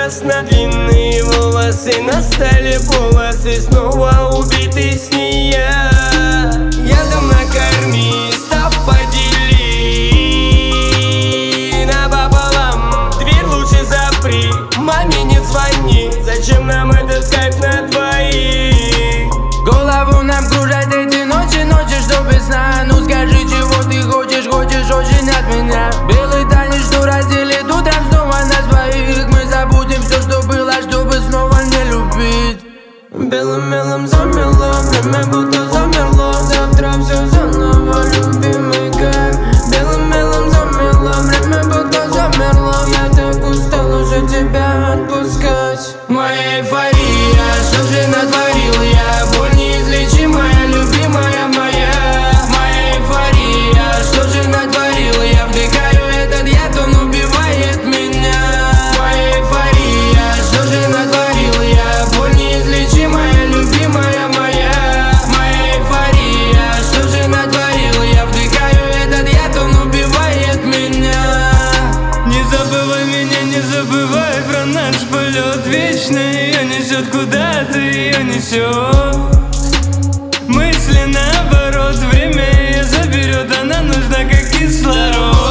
прекрасна. Длинные волосы на столе, полосы снова убиты с нее. Ядом накорми, став подели напополам. Дверь лучше запри, маме не звони. Зачем нам этот кайф на двоих? Голову нам кружат эти ночи, что без сна. Ну скажи, чего ты хочешь очень от меня. Белый танец, что разделит утром снова нас двоих. Мы забудем все, что было, чтобы снова не любить. Белым мелом замело, время будто замерло. Завтра все заново, любимый кайф. Белым мелом замело, время будто замерло. Я так устал уже тебя отпускать. Моя эйфория, что же натворил я? Боль неизлечимая, любимая моя. Моя эйфория, что же натворил я? Вдыхаю этот яд, он убивает меня. Моя эйфория, что же натворил я? Боль неизлечимая, любимая моя. Моя эйфория, что же натворил я? Вдыхаю этот яд, он убивает меня. Не забывай меня, не забывай про наш полет вечный. Ее несет куда-то, ее несет. Мысли наоборот, время ее заберет, она нужна как кислород.